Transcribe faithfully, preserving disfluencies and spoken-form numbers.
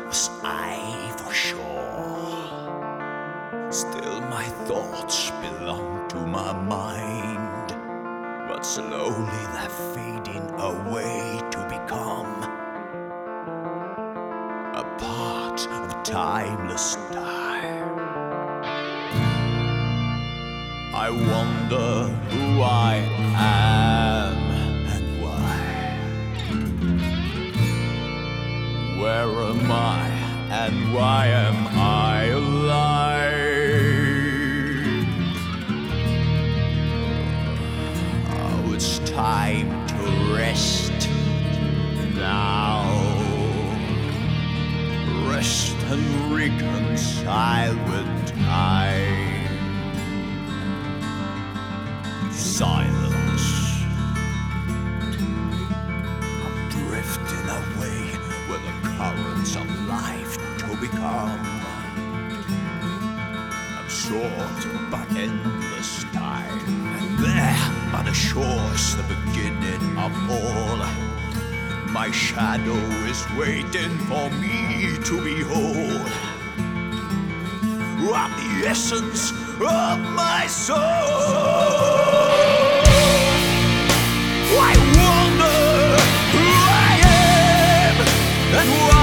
was I for sure. Still my thoughts belong to my mind, but slowly they're fading away to become a part of timeless time. I wonder who I am and why. Where am I and why am I alive? Oh, it's time to rest now. Rest and reconcile with time. Silence. I'm drifting away with the currents of life to become. I'm short but endless time, and there by the shores the beginning of all. My shadow is waiting for me to behold. I'm the essence of my soul. I wonder who I am and why.